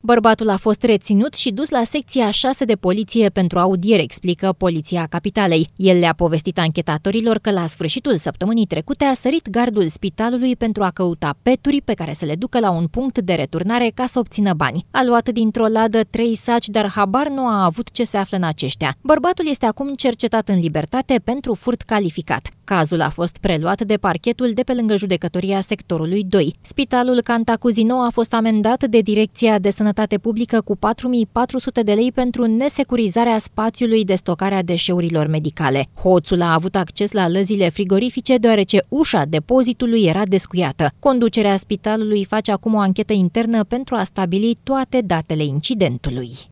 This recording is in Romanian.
Bărbatul a fost reținut și dus la secția 6 de poliție pentru audiere, explică Poliția Capitalei. El le-a povestit anchetatorilor că la sfârșitul săptămânii trecute a sărit gardul spitalului pentru a căuta peturi pe care să le ducă la un punct de returnare ca să obțină bani. A luat dintr-o ladă 3 saci, dar habar nu a avut ce se află în aceștia. Bărbatul este acum cercetat în libertate pentru furt calificat. Cazul a fost preluat de parchetul de pe lângă judecătoria sectorului 2. Spitalul Cantacuzino a fost amendat de Direcția de Sănătate Publică cu 4.400 de lei pentru nesecurizarea spațiului de stocare a deșeurilor medicale. Hoțul a avut acces la lăzile frigorifice deoarece ușa depozitului era descuiată. Conducerea spitalului face acum o anchetă internă pentru a stabili toate datele incidentului.